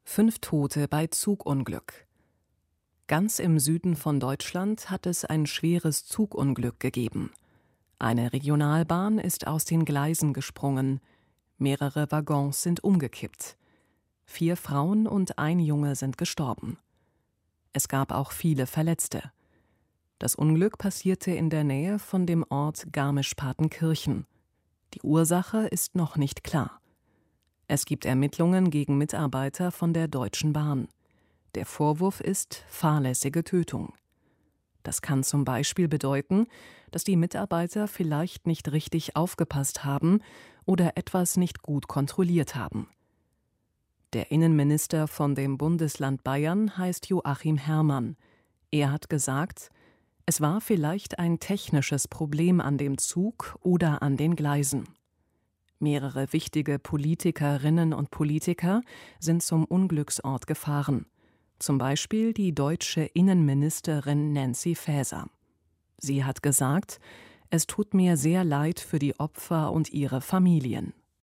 5 Tote bei Zugunglück. Ganz im Süden von Deutschland hat es ein schweres Zugunglück gegeben. Eine Regionalbahn ist aus den Gleisen gesprungen. Mehrere Waggons sind umgekippt. 4 Frauen und ein Junge sind gestorben. Es gab auch viele Verletzte. Das Unglück passierte in der Nähe von dem Ort Garmisch-Partenkirchen. Die Ursache ist noch nicht klar. Es gibt Ermittlungen gegen Mitarbeiter von der Deutschen Bahn. Der Vorwurf ist fahrlässige Tötung. Das kann zum Beispiel bedeuten, dass die Mitarbeiter vielleicht nicht richtig aufgepasst haben oder etwas nicht gut kontrolliert haben. Der Innenminister von dem Bundesland Bayern heißt Joachim Herrmann. Er hat gesagt, es war vielleicht ein technisches Problem an dem Zug oder an den Gleisen. Mehrere wichtige Politikerinnen und Politiker sind zum Unglücksort gefahren. Zum Beispiel die deutsche Innenministerin Nancy Faeser. Sie hat gesagt, es tut mir sehr leid für die Opfer und ihre Familien.